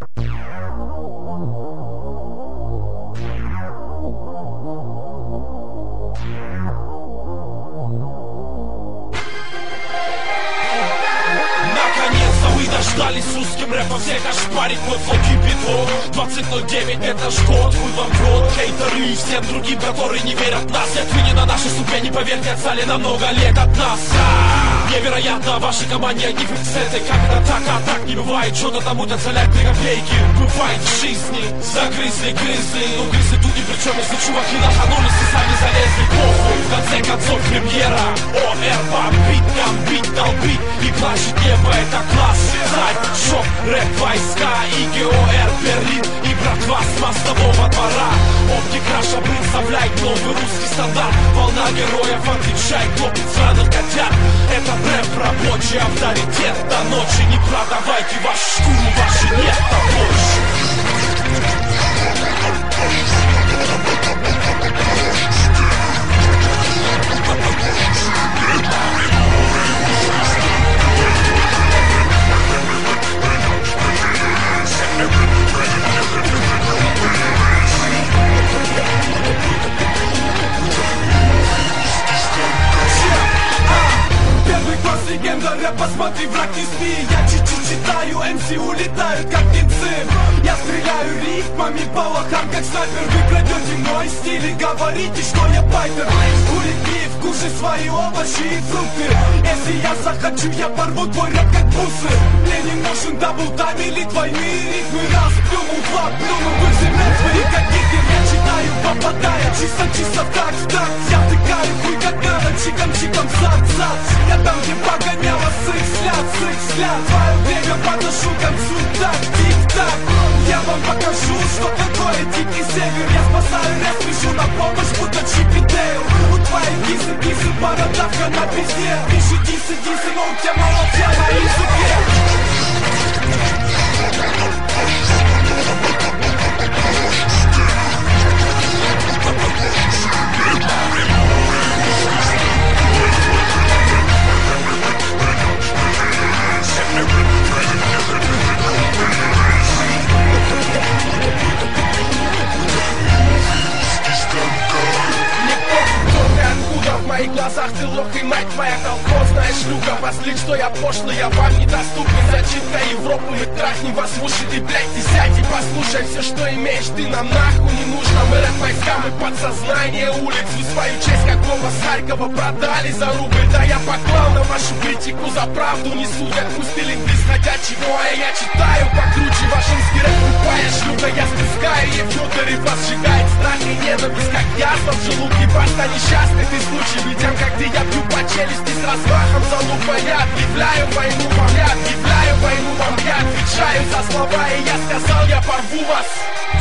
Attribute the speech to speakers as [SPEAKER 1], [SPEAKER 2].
[SPEAKER 1] Дождались с русским рэпом, всех ошпарить мой флоу кипяток. 2009 это ж год, хуй вам в рот. Хейтеры и всем другим, которые не верят в нас. Нет, вы не на нашей ступени, поверьте, отстали на много лет от нас. Невероятно, вашей команде одни коэффициенты. Как это так, а так не бывает. Что-то там мутят, солят 3 копейки. Бывает в жизни, загрызли, грызли. Ну грызли тут ни при чем, если чуваки лоханулись и сами залезли. Похуй, в конце концов премьера. ОР бомбит, гамбит, долбит и плачет небо, это класс. Знать, шок, рэп, войска и ГОР, Берлин и братва с мостового двора. Оптик Раша представляет новый русский стандарт. Волна героев отвечает, топит сраных котят. Это рэп, рабочий авторитет. До ночи не продавайте вашу шкуру, ваши нет, а больше. Первый класс легенда рэп, посмотри, враг не спи. Я чуть-чуть читаю, МС улетают как птенцы. Я стреляю рифмами по лохам, как снайпер. Вы крадете мой стиль и говорите, что я пайпер. Кури пив, кушай свои овощи и фрукты. Если я захочу, я порву твой рэп как бусы. Мне не нужен даблтайм или двойные ритмы. Раз плюнул, два плюнул, вы все мертвые, как Гитлер. Я читаю, попадая чисто так в такт. Я втыкаю хуй как надо, чиком-чиком, зад-зад. Я там, где погоняла сык взгляд. Твое время подношу к концу, так, тик-так. Я вам покажу, что такое дикий север. Я спасаю рэп, спешу на помощь, будто Чип и Дейл. У твоей кисы, бородавка на пизде. Пиши дисы, но у тебя мало дел на языке. В моих глазах ты лох и мать твоя колхозная шлюха. Послед, что я пошлый, я вам недоступен. Зачитка Европы, мы трахнем вас в уши. Ты, блядь, ты сядь и послушай. Все, что имеешь, ты нам нахуй не нужно. Мы рэп войска, мы подсознание улиц. Вы свою честь, как бомба с Харькова, продали за рубль. Да я поклал на вашу критику за правду. Не судят, пусть ты лингвист ходячего, а я читаю покруче. Ваш русский рэп тупая шлюха. Я спускаю ей Фёдор и вас сжигает страх и ненависть, как язва в желудке. Башта несчастный ты случай. Людям, как ты, я бью по челюсти с размахом за лупа. Я объявляю войну вам, я отвечаю за слова. И я сказал, я порву вас.